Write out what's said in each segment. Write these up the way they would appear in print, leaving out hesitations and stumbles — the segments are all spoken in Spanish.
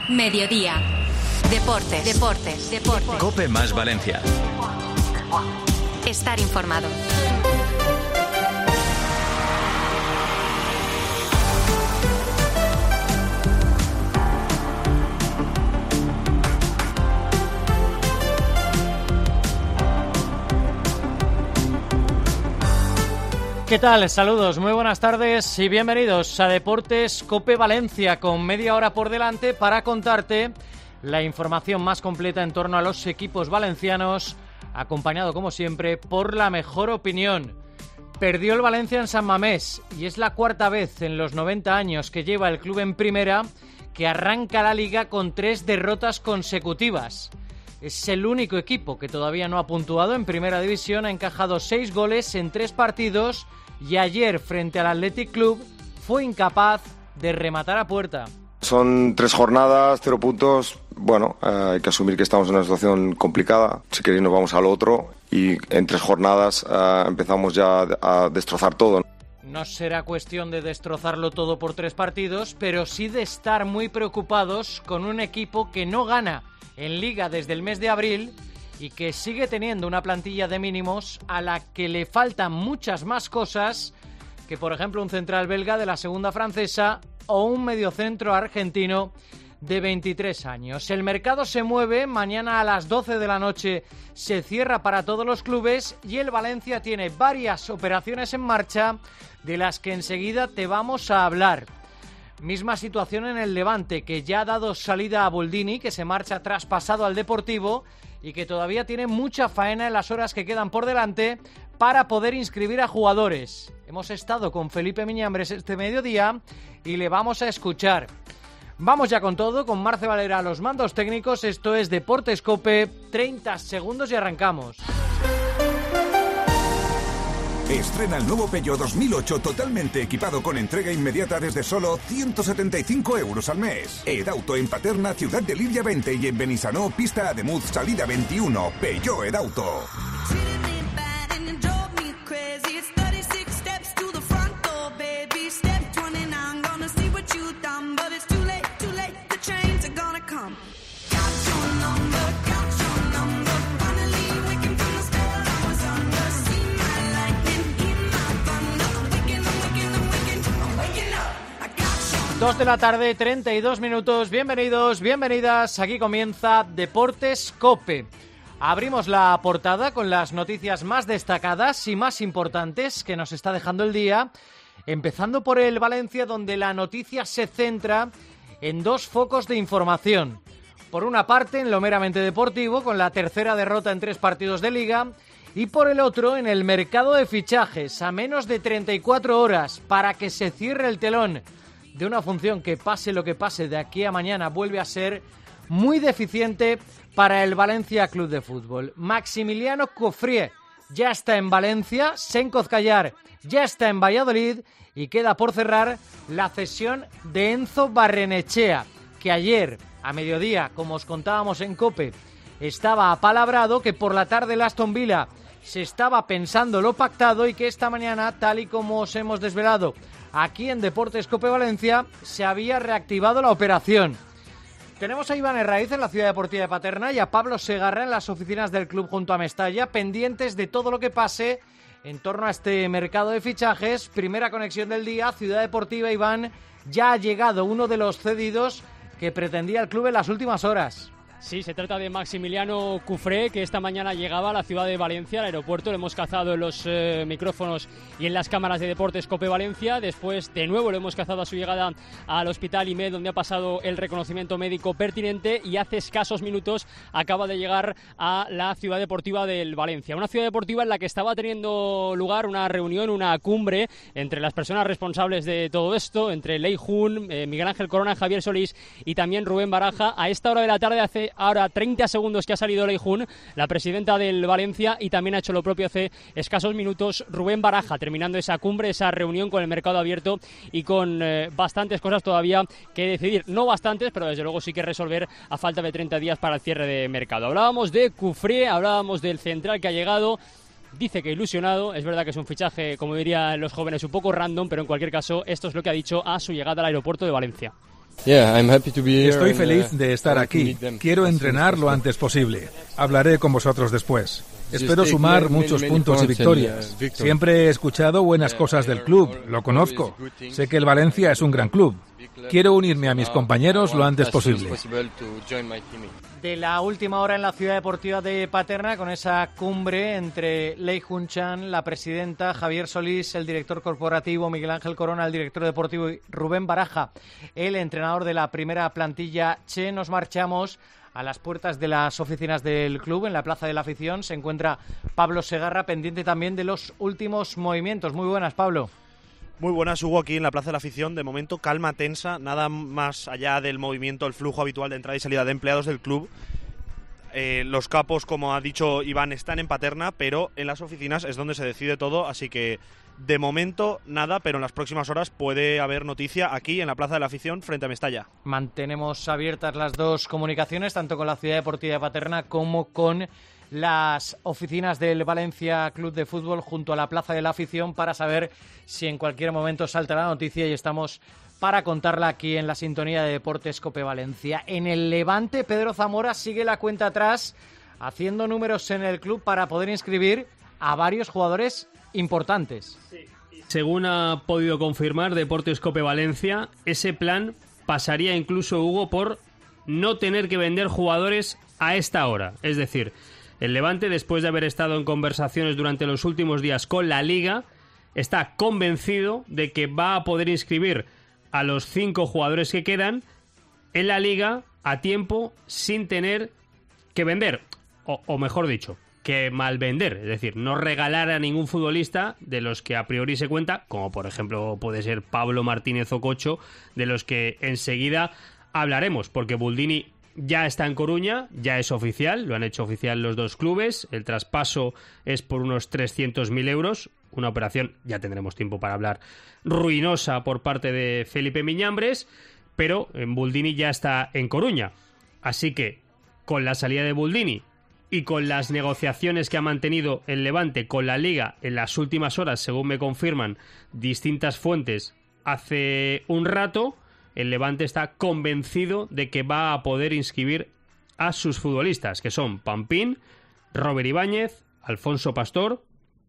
Mediodía. Deportes. COPE más Valencia. Estar informado. ¿Qué tal? Saludos, muy buenas tardes y bienvenidos a Deportes COPE Valencia, con media hora por delante para contarte la información más completa en torno a los equipos valencianos, acompañado como siempre por la mejor opinión. Perdió el Valencia en San Mamés y es la cuarta vez en los 90 años que lleva el club en primera que arranca la liga con 3 derrotas consecutivas. Es el único equipo que todavía no ha puntuado en primera división, ha encajado 6 goles en 3 partidos y ayer frente al Athletic Club fue incapaz de rematar a puerta. Son 3 jornadas, 0 puntos. Bueno, hay que asumir que estamos en una situación complicada. Si queréis nos vamos al otro y en 3 jornadas empezamos ya a destrozar todo. No será cuestión de destrozarlo todo por 3 partidos, pero sí de estar muy preocupados con un equipo que no gana en Liga desde el mes de abril y que sigue teniendo una plantilla de mínimos a la que le faltan muchas más cosas que, por ejemplo, un central belga de la segunda francesa o un mediocentro argentino de 23 años. El mercado se mueve, mañana a las 12 de la noche se cierra para todos los clubes y el Valencia tiene varias operaciones en marcha de las que enseguida te vamos a hablar. Misma situación en el Levante, que ya ha dado salida a Boldini, que se marcha traspasado al Deportivo y que todavía tiene mucha faena en las horas que quedan por delante para poder inscribir a jugadores. Hemos estado con Felipe Miñambres este mediodía y le vamos a escuchar. Vamos ya con todo, con Marce Valera a los mandos técnicos. Esto es Deportes COPE, 30 segundos y arrancamos. Estrena el nuevo Peugeot 2008 totalmente equipado con entrega inmediata desde solo 175 € al mes. Edauto en Paterna, Ciudad de Lidia 20 y en Benissanó, pista Ademuz, salida 21. Peugeot Edauto. Dos de la tarde, 32 minutos. Bienvenidos, bienvenidas. Aquí comienza Deportes COPE. Abrimos la portada con las noticias más destacadas y más importantes que nos está dejando el día, empezando por el Valencia, donde la noticia se centra en 2 focos de información. Por una parte, en lo meramente deportivo, con la tercera derrota en 3 partidos de Liga, y por el otro, en el mercado de fichajes, a menos de 34 horas para que se cierre el telón de una función que, pase lo que pase de aquí a mañana, vuelve a ser muy deficiente para el Valencia Club de Fútbol. Maximiliano Cufré ya está en Valencia, Senko Zcallar ya está en Valladolid y queda por cerrar la cesión de Enzo Barrenechea, que ayer a mediodía, como os contábamos en COPE, estaba apalabrado, que por la tarde el Aston Villa se estaba pensando lo pactado y que esta mañana, tal y como os hemos desvelado aquí en Deportes COPE Valencia, se había reactivado la operación. Tenemos a Iván Herraiz en la Ciudad Deportiva de Paterna y a Pablo Segarra en las oficinas del club junto a Mestalla, pendientes de todo lo que pase en torno a este mercado de fichajes. Primera conexión del día, Ciudad Deportiva. Iván, ya ha llegado uno de los cedidos que pretendía el club en las últimas horas. Sí, se trata de Maximiliano Cufré, que esta mañana llegaba a la ciudad de Valencia, al aeropuerto. Lo hemos cazado en los micrófonos y en las cámaras de Deportes COPE Valencia. Después, de nuevo, lo hemos cazado a su llegada al Hospital IMED, donde ha pasado el reconocimiento médico pertinente, y hace escasos minutos acaba de llegar a la ciudad deportiva del Valencia. Una ciudad deportiva en la que estaba teniendo lugar una reunión, una cumbre entre las personas responsables de todo esto, entre Lei Jun, Miguel Ángel Corona, Javier Solís y también Rubén Baraja. A esta hora de la tarde, hace ahora 30 segundos que ha salido Lei Jun, la presidenta del Valencia, y también ha hecho lo propio hace escasos minutos Rubén Baraja, terminando esa cumbre, esa reunión con el mercado abierto y con bastantes cosas todavía que decidir. No bastantes, pero desde luego sí que resolver a falta de 30 días para el cierre de mercado. Hablábamos de Cufré, hablábamos del central que ha llegado. Dice que ilusionado, es verdad que es un fichaje, como dirían los jóvenes, un poco random, pero en cualquier caso esto es lo que ha dicho a su llegada al aeropuerto de Valencia. Estoy feliz de estar aquí. Quiero entrenar lo antes posible. Hablaré con vosotros después. Espero sumar muchos puntos y victorias. Siempre he escuchado buenas cosas del club, lo conozco. Sé que el Valencia es un gran club. Quiero unirme a mis compañeros lo antes posible. De la última hora en la Ciudad Deportiva de Paterna, con esa cumbre entre Lei Jun-chan, la presidenta, Javier Solís, el director corporativo, Miguel Ángel Corona, el director deportivo, y Rubén Baraja, el entrenador de la primera plantilla Che. Nos marchamos a las puertas de las oficinas del club, en la Plaza de la Afición. Se encuentra Pablo Segarra, pendiente también de los últimos movimientos. Muy buenas, Pablo. Muy buenas, Hugo, aquí en la Plaza de la Afición. De momento, calma tensa, nada más allá del movimiento, el flujo habitual de entrada y salida de empleados del club. Los capos, como ha dicho Iván, están en Paterna, pero en las oficinas es donde se decide todo, así que de momento nada, pero en las próximas horas puede haber noticia aquí en la Plaza de la Afición frente a Mestalla. Mantenemos abiertas las dos comunicaciones, tanto con la Ciudad Deportiva de Paterna como con las oficinas del Valencia Club de Fútbol junto a la Plaza de la Afición, para saber si en cualquier momento salta la noticia, y estamos para contarla aquí en la sintonía de Deportes COPE Valencia. En el Levante, Pedro Zamora sigue la cuenta atrás, haciendo números en el club para poder inscribir a varios jugadores importantes. Según ha podido confirmar Deportes COPE Valencia, ese plan pasaría incluso, Hugo, por no tener que vender jugadores a esta hora. Es decir, el Levante, después de haber estado en conversaciones durante los últimos días con la Liga, está convencido de que va a poder inscribir a los 5 jugadores que quedan en la Liga a tiempo, sin tener que vender, o mejor dicho, que malvender, es decir, no regalar a ningún futbolista de los que a priori se cuenta, como por ejemplo puede ser Pablo Martínez o Cocho, de los que enseguida hablaremos, porque Buldini ya está en Coruña, ya es oficial, lo han hecho oficial los dos clubes, el traspaso es por unos 300.000 euros, una operación, ya tendremos tiempo para hablar, ruinosa por parte de Felipe Miñambres, pero Buldini ya está en Coruña, así que con la salida de Buldini y con las negociaciones que ha mantenido el Levante con la Liga en las últimas horas, según me confirman distintas fuentes hace un rato, el Levante está convencido de que va a poder inscribir a sus futbolistas, que son Pampín, Robert Ibáñez, Alfonso Pastor,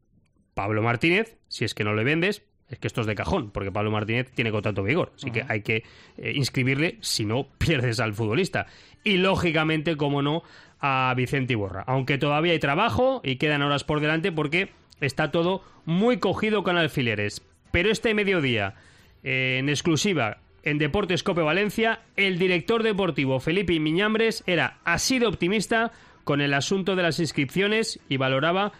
Pablo Martínez, si es que no le vendes, es que esto es de cajón, porque Pablo Martínez tiene contrato vigor, así que hay que inscribirle, si no pierdes al futbolista. Y lógicamente, como no, a Vicente Iborra, aunque todavía hay trabajo y quedan horas por delante porque está todo muy cogido con alfileres. Pero este mediodía, en exclusiva en Deportes COPE Valencia, el director deportivo Felipe Miñambres era así de optimista con el asunto de las inscripciones y valoraba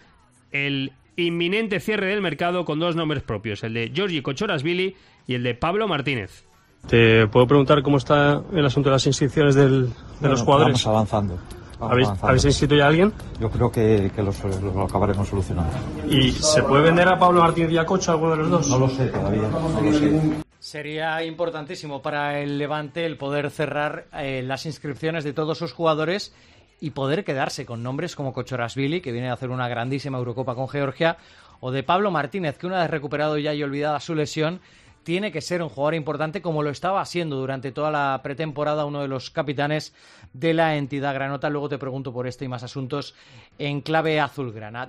el inminente cierre del mercado con dos nombres propios, el de Giorgi Kochorashvili y el de Pablo Martínez. ¿Te puedo preguntar cómo está el asunto de las inscripciones de los jugadores? Vamos avanzando. ¿Habéis inscrito ya a alguien? Yo creo que lo acabaremos solucionando. ¿Y se puede vender a Pablo Martínez y a Cocho, alguno de los dos? No lo sé todavía, no lo sé. Sería importantísimo para el Levante el poder cerrar las inscripciones de todos sus jugadores y poder quedarse con nombres como Kochorashvili, que viene a hacer una grandísima Eurocopa con Georgia, o de Pablo Martínez, que una vez recuperado ya y olvidada su lesión, tiene que ser un jugador importante, como lo estaba siendo durante toda la pretemporada, uno de los capitanes de la entidad granota. Luego te pregunto por este y más asuntos en clave azulgrana.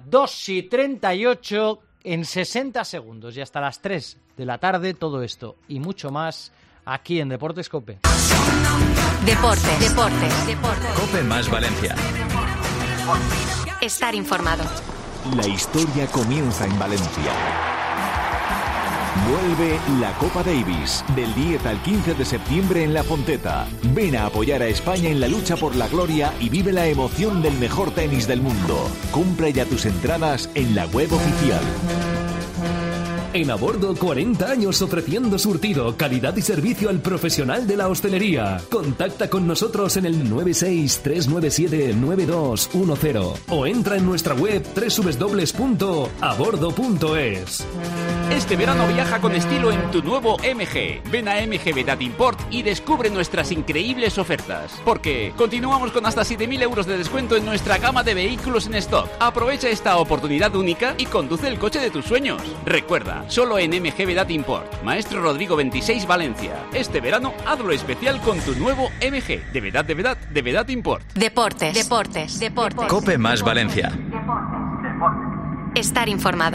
2:38 en 60 segundos y hasta las 3 de la tarde, todo esto y mucho más aquí en Deportes COPE. Deportes. COPE más Valencia. Estar informado. La historia comienza en Valencia. Vuelve la Copa Davis del 10 al 15 de septiembre en La Fonteta. Ven a apoyar a España en la lucha por la gloria y vive la emoción del mejor tenis del mundo. Compra ya tus entradas en la web oficial. En A Bordo, 40 años ofreciendo surtido, calidad y servicio al profesional de la hostelería. Contacta con nosotros en el 963979210 o entra en nuestra web www.abordo.es. Este verano viaja con estilo en tu nuevo MG. Ven a MG Vedat Import y descubre nuestras increíbles ofertas. Porque continuamos con hasta 7.000 euros de descuento en nuestra gama de vehículos en stock. Aprovecha esta oportunidad única y conduce el coche de tus sueños. Recuerda, Valencia. Solo en MG Vedat Import. Maestro Rodrigo 26 Valencia. Este verano hazlo especial con tu nuevo MG. De Vedat Import. Deportes. Cope más Valencia. Estar informado.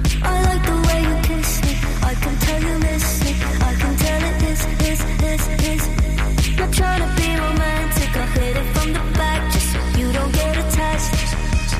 Trying to be romantic, I hit it from the back just so you don't get attached.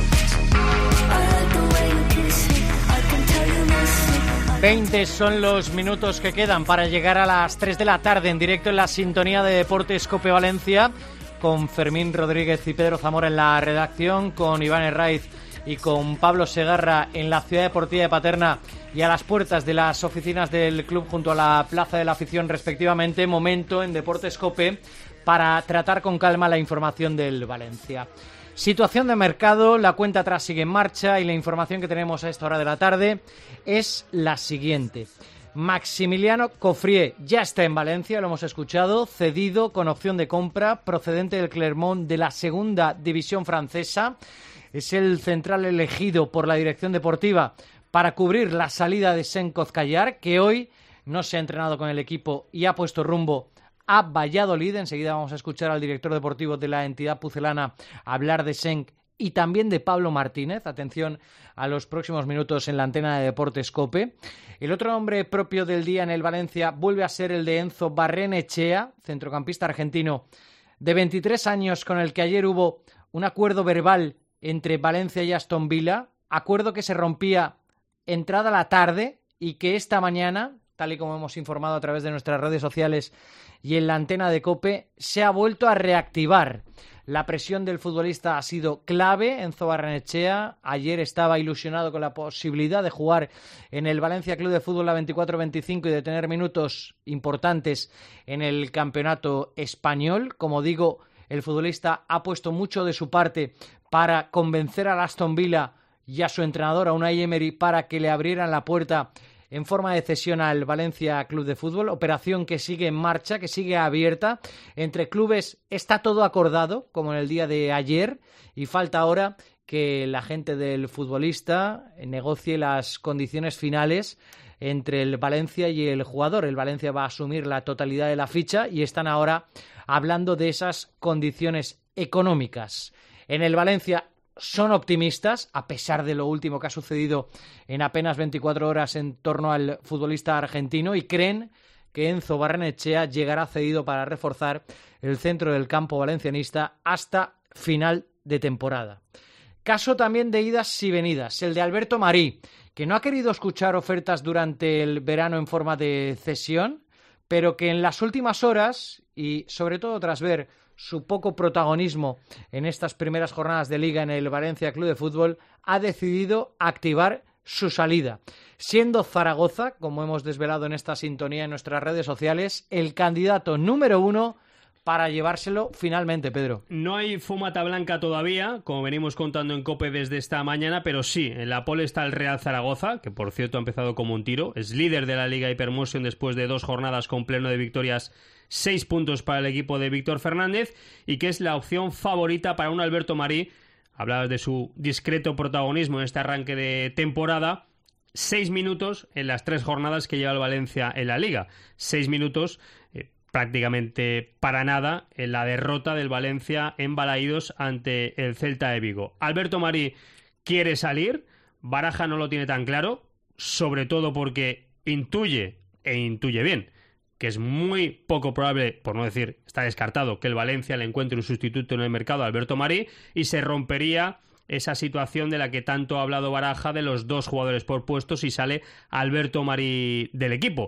I like the way you kiss me, I can tell you miss me. 20 son los minutos que quedan para llegar a las 3 de la tarde en directo en la sintonía de Deportes Cope Valencia, con Fermín Rodríguez y Pedro Zamora en la redacción, con Iván Herraiz y con Pablo Segarra en la Ciudad Deportiva de Paterna y a las puertas de las oficinas del club junto a la Plaza de la Afición respectivamente. Momento en Deportes Cope para tratar con calma la información del Valencia. Situación de mercado, la cuenta atrás sigue en marcha y la información que tenemos a esta hora de la tarde es la siguiente. Maximiliano Cofré ya está en Valencia, lo hemos escuchado, cedido con opción de compra, procedente del Clermont de la segunda división francesa. Es el central elegido por la dirección deportiva para cubrir la salida de Cenk Kozkayar, que hoy no se ha entrenado con el equipo y ha puesto rumbo a Valladolid. Enseguida vamos a escuchar al director deportivo de la entidad pucelana hablar de Cenk y también de Pablo Martínez. Atención a los próximos minutos en la antena de Deportes Cope. El otro nombre propio del día en el Valencia vuelve a ser el de Enzo Barrenechea, centrocampista argentino de 23 años, con el que ayer hubo un acuerdo verbal entre Valencia y Aston Villa, acuerdo que se rompía entrada la tarde y que esta mañana, tal y como hemos informado a través de nuestras redes sociales y en la antena de COPE, se ha vuelto a reactivar. La presión del futbolista ha sido clave. Enzo Barrenechea ayer estaba ilusionado con la posibilidad de jugar en el Valencia Club de Fútbol la 24-25 y de tener minutos importantes en el campeonato español. Como digo, el futbolista ha puesto mucho de su parte para convencer al Aston Villa y a su entrenador, a Unai Emery, para que le abrieran la puerta en forma de cesión al Valencia Club de Fútbol. Operación que sigue en marcha, que sigue abierta. Entre clubes está todo acordado, como en el día de ayer, y falta ahora que la gente del futbolista negocie las condiciones finales entre el Valencia y el jugador. El Valencia va a asumir la totalidad de la ficha y están ahora hablando de esas condiciones económicas. En el Valencia son optimistas, a pesar de lo último que ha sucedido en apenas 24 horas en torno al futbolista argentino, y creen que Enzo Barrenechea llegará cedido para reforzar el centro del campo valencianista hasta final de temporada. Caso también de idas y venidas, el de Alberto Marí, que no ha querido escuchar ofertas durante el verano en forma de cesión, pero que en las últimas horas, y sobre todo tras ver su poco protagonismo en estas primeras jornadas de Liga en el Valencia Club de Fútbol, ha decidido activar su salida, siendo Zaragoza, como hemos desvelado en esta sintonía en nuestras redes sociales, el candidato número 1 para llevárselo finalmente, Pedro. No hay fumata blanca todavía, como venimos contando en COPE desde esta mañana, pero sí, en la pole está el Real Zaragoza, que por cierto ha empezado como un tiro, es líder de la Liga Hypermotion después de 2 jornadas con pleno de victorias, 6 puntos para el equipo de Víctor Fernández, y que es la opción favorita para un Alberto Marí. Hablabas de su discreto protagonismo en este arranque de temporada. 6 minutos en las 3 jornadas que lleva el Valencia en la Liga. 6 minutos prácticamente para nada en la derrota del Valencia en Balaídos ante el Celta de Vigo. Alberto Marí quiere salir, Baraja no lo tiene tan claro, sobre todo porque intuye bien, que es muy poco probable, por no decir está descartado, que el Valencia le encuentre un sustituto en el mercado a Alberto Marí, y se rompería esa situación de la que tanto ha hablado Baraja de los 2 jugadores por puesto si sale Alberto Marí del equipo.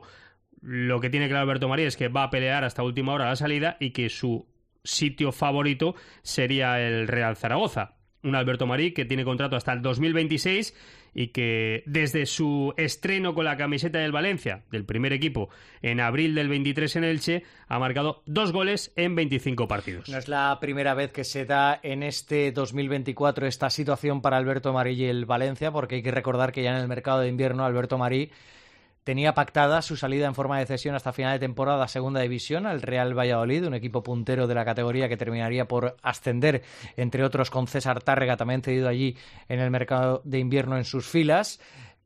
Lo que tiene claro Alberto Marí es que va a pelear hasta última hora la salida y que su sitio favorito sería el Real Zaragoza. Un Alberto Marí que tiene contrato hasta el 2026 y que desde su estreno con la camiseta del Valencia, del primer equipo, en abril del 23 en Elche, ha marcado 2 goles en 25 partidos. No es la primera vez que se da en este 2024 esta situación para Alberto Marí y el Valencia, porque hay que recordar que ya en el mercado de invierno Alberto Marí tenía pactada su salida en forma de cesión hasta final de temporada a Segunda División al Real Valladolid, un equipo puntero de la categoría que terminaría por ascender, entre otros con César Tárrega, también cedido allí en el mercado de invierno en sus filas.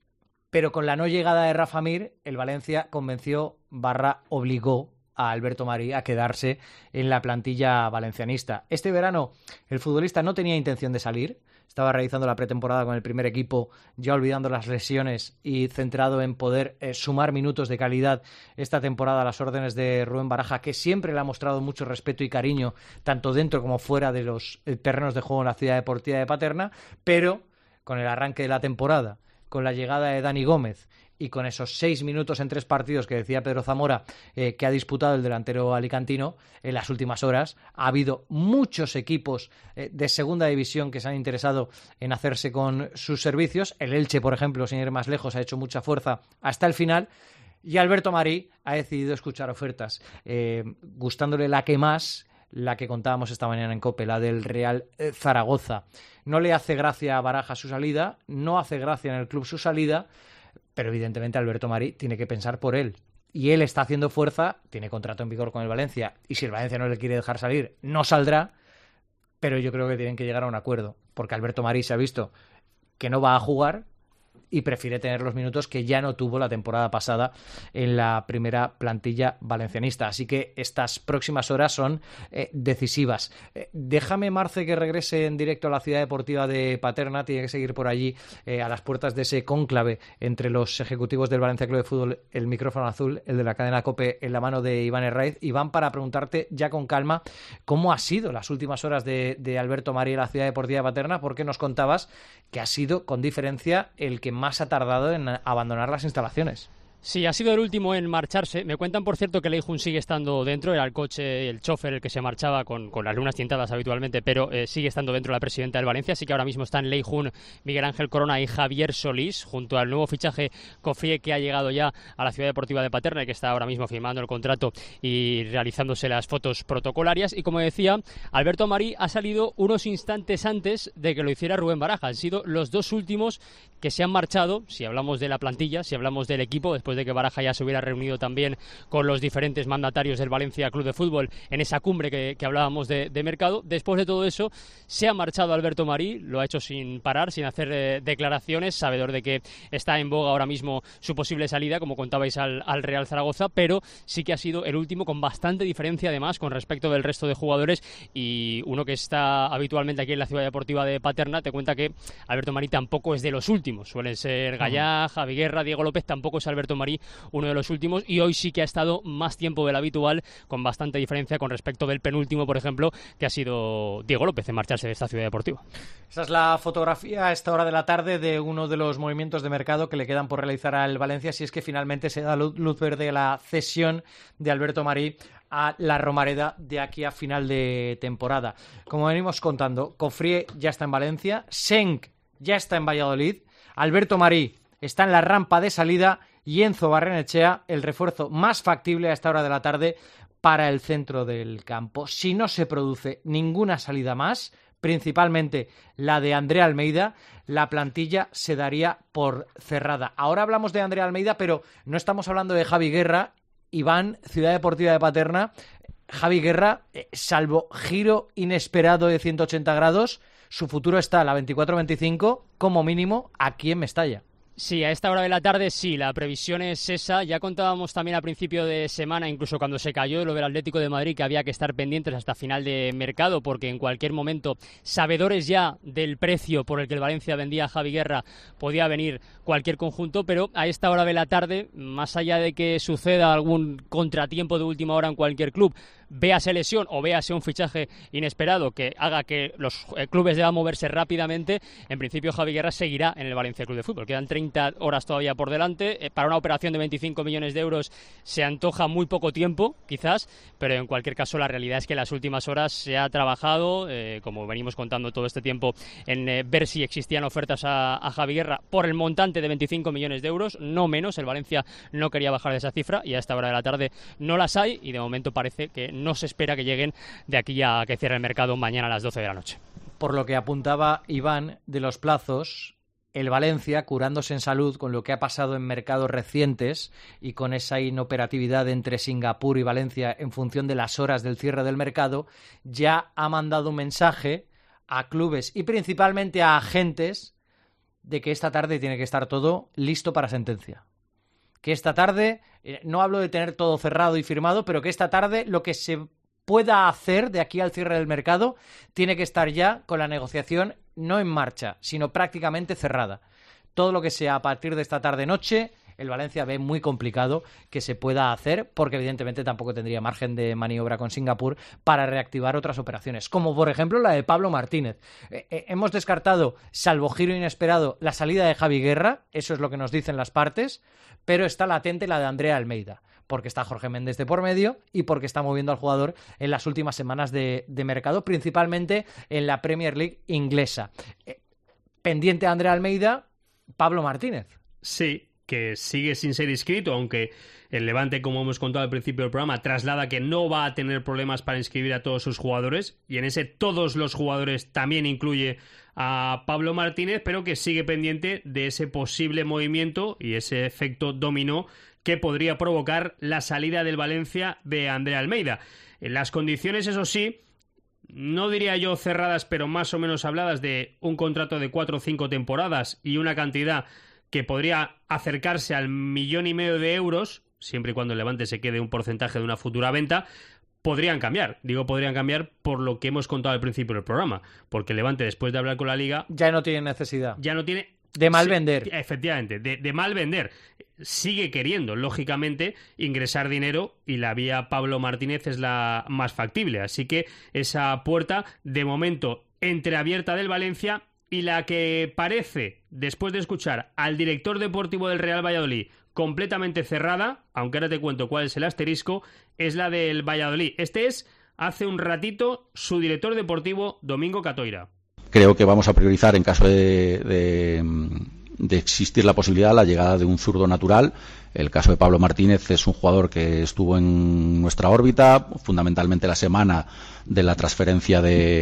pero con la no llegada de Rafa Mir, el Valencia convenció / obligó a Alberto Marí a quedarse en la plantilla valencianista. Este verano el futbolista no tenía intención de salir, estaba realizando la pretemporada con el primer equipo, ya olvidando las lesiones y centrado en poder sumar minutos de calidad esta temporada a las órdenes de Rubén Baraja, que siempre le ha mostrado mucho respeto y cariño, tanto dentro como fuera de los terrenos de juego en la Ciudad Deportiva de Paterna, pero con el arranque de la temporada, con la llegada de Dani Gómez y con esos 6 minutos en 3 partidos que decía Pedro Zamora que ha disputado el delantero alicantino, en las últimas horas ha habido muchos equipos de segunda división que se han interesado en hacerse con sus servicios. El Elche, por ejemplo, sin ir más lejos, ha hecho mucha fuerza hasta el final. Y Alberto Marí ha decidido escuchar ofertas, gustándole la que más, la que contábamos esta mañana en COPE, la del Real Zaragoza. No le hace gracia a Baraja su salida, no hace gracia en el club su salida, pero evidentemente Alberto Marí tiene que pensar por él. Y él está haciendo fuerza, tiene contrato en vigor con el Valencia, y si el Valencia no le quiere dejar salir, no saldrá, pero yo creo que tienen que llegar a un acuerdo, porque Alberto Marí se ha visto que no va a jugar y prefiere tener los minutos que ya no tuvo la temporada pasada en la primera plantilla valencianista. Así que estas próximas horas son decisivas. Déjame, Marce, que regrese en directo a la Ciudad Deportiva de Paterna. Tiene que seguir por allí a las puertas de ese cónclave entre los ejecutivos del Valencia Club de Fútbol, el micrófono azul, el de la cadena COPE, en la mano de Iván Herraiz. Iván, para preguntarte ya con calma cómo ha sido las últimas horas de Alberto Marí en la Ciudad Deportiva de Paterna, porque nos contabas que ha sido, con diferencia, el que más ha tardado en abandonar las instalaciones. Sí, ha sido el último en marcharse. Me cuentan, por cierto, que Lei Jun sigue estando dentro. Era el coche, el chofer el que se marchaba con las lunas tintadas habitualmente, pero sigue estando dentro la presidenta del Valencia. Así que ahora mismo están Lei Jun, Miguel Ángel Corona y Javier Solís, junto al nuevo fichaje Cofrie, que ha llegado ya a la Ciudad Deportiva de Paterna y que está ahora mismo firmando el contrato y realizándose las fotos protocolarias. Y como decía, Alberto Marí ha salido unos instantes antes de que lo hiciera Rubén Baraja. Han sido los dos últimos que se han marchado, si hablamos de la plantilla, si hablamos del equipo, después de que Baraja ya se hubiera reunido también con los diferentes mandatarios del Valencia Club de Fútbol en esa cumbre que hablábamos de mercado. Después de todo eso, se ha marchado Alberto Marí, lo ha hecho sin parar, sin hacer declaraciones, sabedor de que está en boga ahora mismo su posible salida, como contabais, al Real Zaragoza, pero sí que ha sido el último con bastante diferencia además con respecto del resto de jugadores. Y uno que está habitualmente aquí en la Ciudad Deportiva de Paterna te cuenta que Alberto Marí tampoco es de los últimos. Suelen ser Gallá, Javi Guerra, Diego López. Tampoco es Alberto Marí uno de los últimos, y hoy sí que ha estado más tiempo del habitual, con bastante diferencia con respecto del penúltimo, por ejemplo, que ha sido Diego López en marcharse de esta Ciudad Deportiva. Esa es la fotografía a esta hora de la tarde de uno de los movimientos de mercado que le quedan por realizar al Valencia, si es que finalmente se da luz verde a la cesión de Alberto Marí a la Romareda de aquí a final de temporada. Como venimos contando, Cofrie ya está en Valencia, Senk ya está en Valladolid, Alberto Marí está en la rampa de salida y Enzo Barrenechea, el refuerzo más factible a esta hora de la tarde para el centro del campo. Si no se produce ninguna salida más, principalmente la de Andrea Almeida, la plantilla se daría por cerrada. Ahora hablamos de Andrea Almeida, pero no estamos hablando de Javi Guerra. Iván, Ciudad Deportiva de Paterna, Javi Guerra, salvo giro inesperado de 180 grados, su futuro está a la 24-25, como mínimo, aquí en Mestalla. Sí, a esta hora de la tarde sí, la previsión es esa. Ya contábamos también a principio de semana, incluso cuando se cayó lo del Atlético de Madrid, que había que estar pendientes hasta final de mercado, porque en cualquier momento, sabedores ya del precio por el que el Valencia vendía a Javi Guerra, podía venir cualquier conjunto. Pero a esta hora de la tarde, más allá de que suceda algún contratiempo de última hora en cualquier club, véase lesión o véase un fichaje inesperado que haga que los clubes deban moverse rápidamente, en principio Javi Guerra seguirá en el Valencia Club de Fútbol. Quedan 30 horas todavía por delante. Para una operación de 25 millones de euros se antoja muy poco tiempo, quizás, pero en cualquier caso la realidad es que en las últimas horas se ha trabajado, como venimos contando todo este tiempo, en ver si existían ofertas a Javi Guerra por el montante de 25 millones de euros, no menos. El Valencia no quería bajar de esa cifra y a esta hora de la tarde no las hay, y de momento parece que no se espera que lleguen de aquí a que cierre el mercado mañana a las 12 de la noche. Por lo que apuntaba Iván de los plazos, el Valencia, curándose en salud con lo que ha pasado en mercados recientes y con esa inoperatividad entre Singapur y Valencia en función de las horas del cierre del mercado, ya ha mandado un mensaje a clubes y principalmente a agentes de que esta tarde tiene que estar todo listo para sentencia. Que esta tarde, no hablo de tener todo cerrado y firmado, pero que esta tarde lo que se pueda hacer de aquí al cierre del mercado tiene que estar ya con la negociación no en marcha, sino prácticamente cerrada. Todo lo que sea a partir de esta tarde-noche, el Valencia ve muy complicado que se pueda hacer, porque evidentemente tampoco tendría margen de maniobra con Singapur para reactivar otras operaciones, como por ejemplo la de Pablo Martínez. Hemos descartado, salvo giro inesperado, la salida de Javi Guerra, eso es lo que nos dicen las partes, pero está latente la de Andrea Almeida, porque está Jorge Méndez de por medio y porque está moviendo al jugador en las últimas semanas de mercado, principalmente en la Premier League inglesa. Pendiente a Andrea Almeida, Pablo Martínez. Sí, que sigue sin ser inscrito, aunque el Levante, como hemos contado al principio del programa, traslada que no va a tener problemas para inscribir a todos sus jugadores, y en ese todos los jugadores también incluye a Pablo Martínez, pero que sigue pendiente de ese posible movimiento y ese efecto dominó que podría provocar la salida del Valencia de Andrea Almeida. En las condiciones, eso sí, no diría yo cerradas, pero más o menos habladas, de un contrato de 4 o 5 temporadas y una cantidad que podría acercarse al 1,5 millones de euros, siempre y cuando el Levante se quede un porcentaje de una futura venta, podrían cambiar. Digo podrían cambiar por lo que hemos contado al principio del programa, porque el Levante, después de hablar con la Liga, ya no tiene necesidad. Ya no tiene... De mal vender. Efectivamente, de mal vender. Sigue queriendo, lógicamente, ingresar dinero, y la vía Pablo Martínez es la más factible. Así que esa puerta, de momento, entreabierta del Valencia, y la que parece, después de escuchar al director deportivo del Real Valladolid, completamente cerrada, aunque ahora te cuento cuál es el asterisco, es la del Valladolid. Este es, hace un ratito, su director deportivo, Domingo Catoira. Creo que vamos a priorizar, en caso de existir la posibilidad, la llegada de un zurdo natural. El caso de Pablo Martínez es un jugador que estuvo en nuestra órbita, fundamentalmente la semana de la transferencia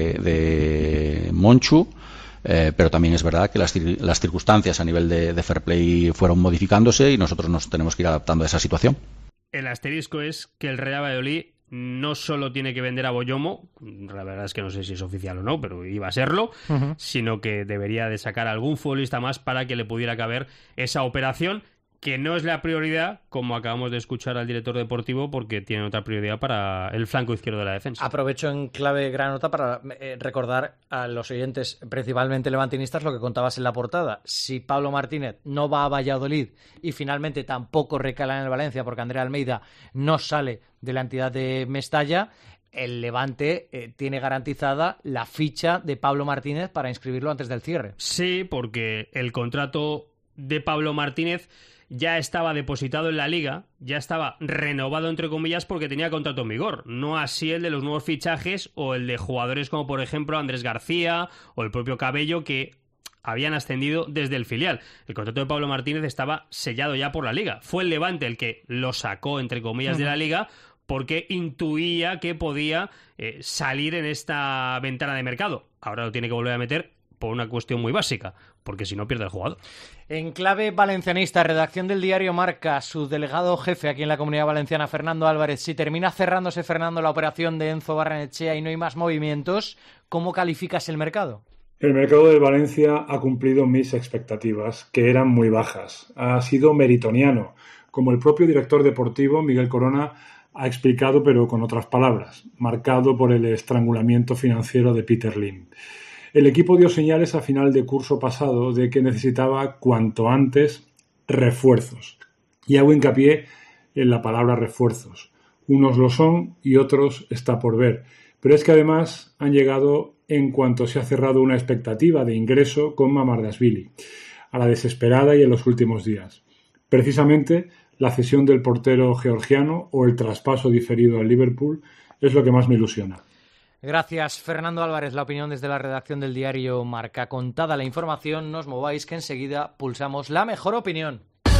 de Monchu. Pero también es verdad que las circunstancias a nivel de fair play fueron modificándose y nosotros nos tenemos que ir adaptando a esa situación. El asterisco es que el Real Valladolid no solo tiene que vender a Boyomo, la verdad es que no sé si es oficial o no, pero iba a serlo, sino que debería de sacar algún futbolista más para que le pudiera caber esa operación, que no es la prioridad, como acabamos de escuchar al director deportivo, porque tiene otra prioridad para el flanco izquierdo de la defensa. Aprovecho en clave granota para recordar a los oyentes, principalmente levantinistas, lo que contabas en la portada. Si Pablo Martínez no va a Valladolid y finalmente tampoco recala en el Valencia, porque Andrea Almeida no sale de la entidad de Mestalla, el Levante tiene garantizada la ficha de Pablo Martínez para inscribirlo antes del cierre. Sí, porque el contrato de Pablo Martínez ya estaba depositado en la Liga, ya estaba renovado entre comillas porque tenía contrato en vigor, no así el de los nuevos fichajes o el de jugadores como por ejemplo Andrés García o el propio Cabello, que habían ascendido desde el filial. El contrato de Pablo Martínez estaba sellado ya por la Liga. Fue el Levante el que lo sacó entre comillas de la Liga porque intuía que podía salir en esta ventana de mercado. Ahora lo tiene que volver a meter por una cuestión muy básica, porque si no pierde el jugador. En clave valencianista, redacción del diario Marca, su delegado jefe aquí en la Comunidad Valenciana, Fernando Álvarez, si termina cerrándose, Fernando, la operación de Enzo Barrenechea y no hay más movimientos, ¿cómo calificas el mercado? El mercado del Valencia ha cumplido mis expectativas, que eran muy bajas. Ha sido meritoniano, como el propio director deportivo, Miguel Corona, ha explicado, pero con otras palabras, marcado por el estrangulamiento financiero de Peter Lim. El equipo dio señales a final de curso pasado de que necesitaba cuanto antes refuerzos. Y hago hincapié en la palabra refuerzos. Unos lo son y otros está por ver. Pero es que además han llegado en cuanto se ha cerrado una expectativa de ingreso con Mamardashvili, a la desesperada y en los últimos días. Precisamente la cesión del portero georgiano o el traspaso diferido al Liverpool es lo que más me ilusiona. Gracias, Fernando Álvarez. La opinión desde la redacción del diario Marca. Contada la información, no os mováis, que enseguida pulsamos la mejor opinión.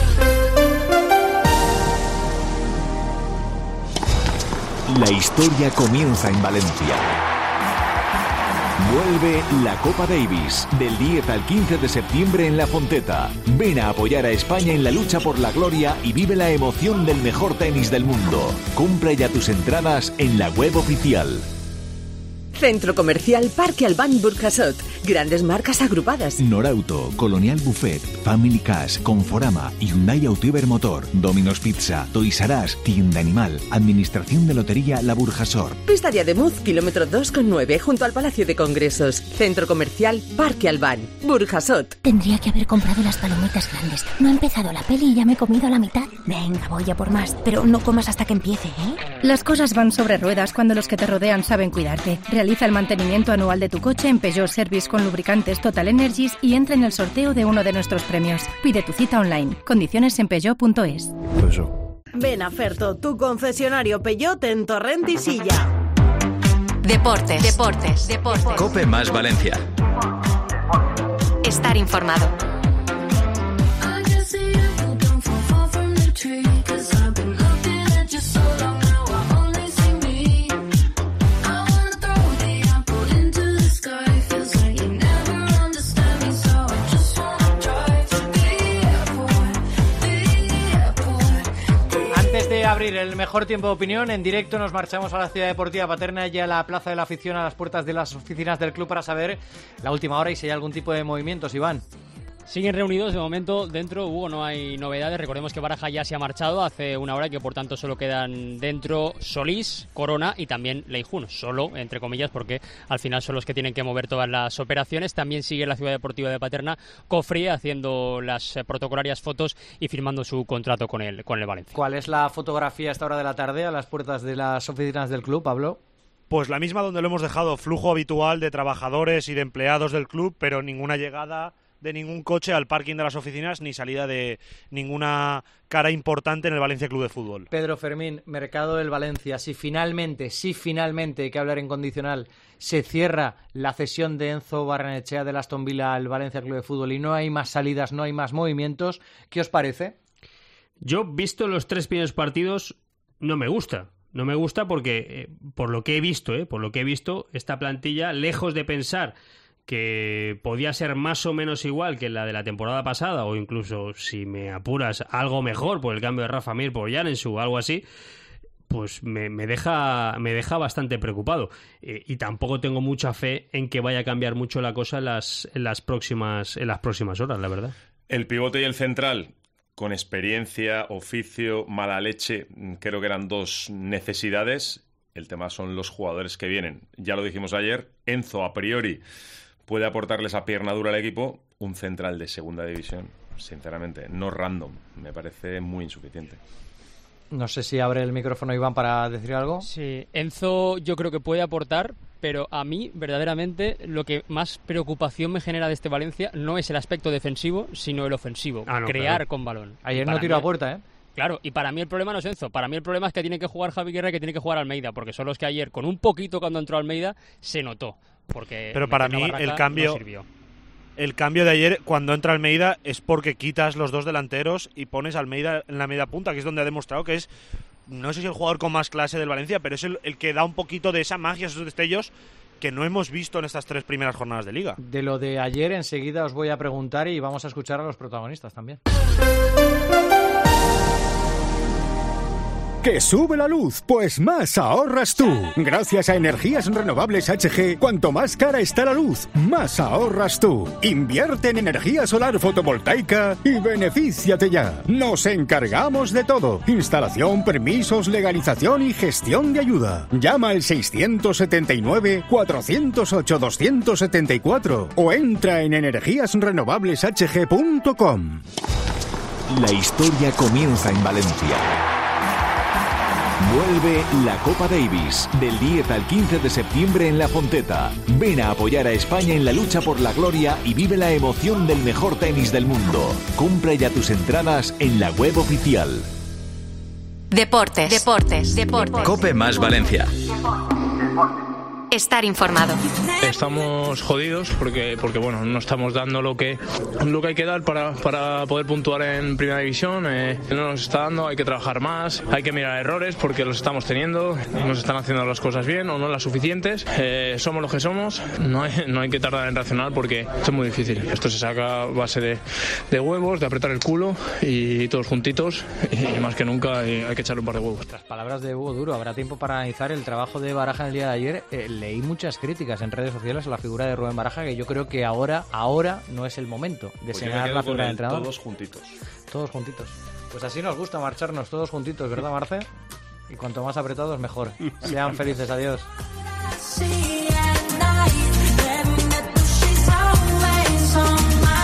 La historia comienza en Valencia. Vuelve la Copa Davis del 10 al 15 de septiembre en La Fonteta. Ven a apoyar a España en la lucha por la gloria y vive la emoción del mejor tenis del mundo. Compra ya tus entradas en la web oficial. Centro Comercial Parque Albán Burjasot. Grandes marcas agrupadas. Norauto, Colonial Buffet, Family Cash, Conforama, Hyundai Autoiber Motor, Domino's Pizza, Toys R Us, Tienda Animal, Administración de Lotería La Burjasot. Pista de Ademuz, kilómetro 2,9, junto al Palacio de Congresos. Centro Comercial Parque Albán Burjasot. Tendría que haber comprado las palomitas grandes. No ha empezado la peli y ya me he comido la mitad. Venga, voy a por más. Pero no comas hasta que empiece, ¿eh? Las cosas van sobre ruedas cuando los que te rodean saben cuidarte. Realiza el mantenimiento anual de tu coche en Peugeot Service con lubricantes Total Energies y entra en el sorteo de uno de nuestros premios. Pide tu cita online. Condiciones en peugeot.es. Ven a Ferto, tu concesionario Peugeot en Torrent y Silla. Deportes. Cope más Valencia. Estar informado. Antes de abrir el mejor tiempo de opinión, en directo nos marchamos a la Ciudad Deportiva Paterna y a la Plaza de la Afición, a las puertas de las oficinas del club, para saber la última hora y si hay algún tipo de movimientos, Iván. Siguen reunidos, de momento dentro, Hugo, no hay novedades. Recordemos que Baraja ya se ha marchado hace una hora y que por tanto solo quedan dentro Solís, Corona y también Leijun. Solo, entre comillas, porque al final son los que tienen que mover todas las operaciones. También sigue la Ciudad Deportiva de Paterna Cofré haciendo las protocolarias fotos y firmando su contrato con el Valencia. ¿Cuál es la fotografía a esta hora de la tarde a las puertas de las oficinas del club, Pablo? Pues la misma donde lo hemos dejado, flujo habitual de trabajadores y de empleados del club, pero ninguna llegada de ningún coche al parking de las oficinas ni salida de ninguna cara importante en el Valencia Club de Fútbol. Pedro Fermín, mercado del Valencia, si finalmente, hay que hablar en condicional, se cierra la cesión de Enzo Barrenechea del Aston Villa al Valencia Club de Fútbol y no hay más salidas, no hay más movimientos, ¿qué os parece? Yo, visto los 3 primeros partidos, no me gusta. No me gusta porque, por lo que he visto, esta plantilla, lejos de pensar que podía ser más o menos igual que la de la temporada pasada, o incluso, si me apuras, algo mejor por el cambio de Rafa Mir por Janensu o algo así, pues me deja bastante preocupado. Y tampoco tengo mucha fe en que vaya a cambiar mucho la cosa en las próximas horas, la verdad. El pivote y el central, con experiencia, oficio, mala leche, creo que eran 2 necesidades. El tema son los jugadores que vienen. Ya lo dijimos ayer, Enzo a priori puede aportarle esa pierna dura al equipo. Un central de segunda división, sinceramente, no random, me parece muy insuficiente. No sé si abre el micrófono Iván para decir algo. Sí, Enzo yo creo que puede aportar, pero a mí verdaderamente lo que más preocupación me genera de este Valencia no es el aspecto defensivo, sino el ofensivo, crear con balón. Ayer no tiró a puerta, ¿eh? Claro, y para mí el problema no es Enzo, para mí el problema es que tiene que jugar Javi Guerra y que tiene que jugar Almeida, porque son los que ayer, con un poquito cuando entró Almeida, se notó. Pero para mí el cambio de ayer, cuando entra Almeida, es porque quitas los 2 delanteros y pones a Almeida en la media punta, que es donde ha demostrado que es, no sé si el jugador con más clase del Valencia, pero es el que da un poquito de esa magia, esos destellos que no hemos visto en estas 3 primeras jornadas de Liga. De lo de ayer enseguida os voy a preguntar y vamos a escuchar a los protagonistas también. ¿Que sube la luz? Pues más ahorras tú. Gracias a Energías Renovables HG, cuanto más cara está la luz, más ahorras tú. Invierte en energía solar fotovoltaica y benefíciate ya. Nos encargamos de todo. Instalación, permisos, legalización y gestión de ayuda. Llama al 679-408-274 o entra en energíasrenovableshg.com. La historia comienza en Valencia. Vuelve la Copa Davis del 10 al 15 de septiembre en La Fonteta. Ven a apoyar a España en la lucha por la gloria y vive la emoción del mejor tenis del mundo. Compra ya tus entradas en la web oficial. Deportes. Cope más Valencia. Estar informado. Estamos jodidos porque bueno, no estamos dando lo que hay que dar para poder puntuar en primera división. No nos está dando, hay que trabajar más, hay que mirar errores porque los estamos teniendo, no se están haciendo las cosas bien o no las suficientes. Somos lo que somos, no hay que tardar en reaccionar porque esto es muy difícil. Esto se saca a base de huevos, de apretar el culo y todos juntitos, y más que nunca hay que echarle un par de huevos. Las palabras de Hugo Duro, habrá tiempo para analizar el trabajo de Baraja en el día de ayer. leí muchas críticas en redes sociales a la figura de Rubén Baraja, que yo creo que ahora no es el momento de Pues yo me señalar quedo la con figura de el entrenador. todos juntitos. Todos juntitos. Pues así nos gusta marcharnos todos juntitos, ¿verdad, Marce? Y cuanto más apretados, mejor. Sean felices, adiós.